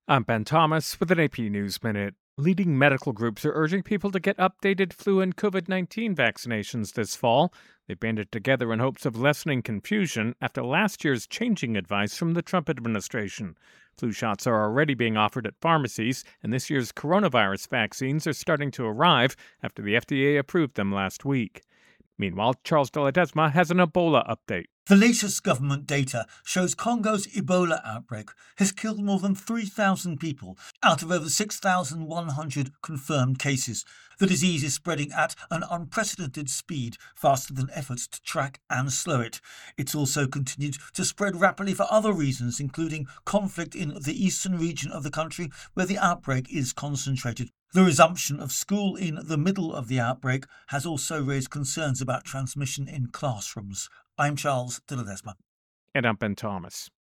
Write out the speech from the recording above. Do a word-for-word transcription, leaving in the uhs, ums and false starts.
I'm Ben Thomas with an A P News Minute. Leading medical groups are urging people to get updated flu and COVID nineteen vaccinations this fall. They banded together in hopes of lessening confusion after last year's changing advice from the Trump administration. Flu shots are already being offered at pharmacies, and this year's coronavirus vaccines are starting to arrive after the F D A approved them last week. Meanwhile, Charles de Ledesma has an Ebola update. The latest government data shows Congo's Ebola outbreak has killed more than three thousand people out of over six thousand one hundred confirmed cases. The disease is spreading at an unprecedented speed, faster than efforts to track and slow it. It's also continued to spread rapidly for other reasons, including conflict in the eastern region of the country where the outbreak is concentrated. The resumption of school in the middle of the outbreak has also raised concerns about transmission in classrooms. I'm Charles de Ledesma. And I'm Ben Thomas.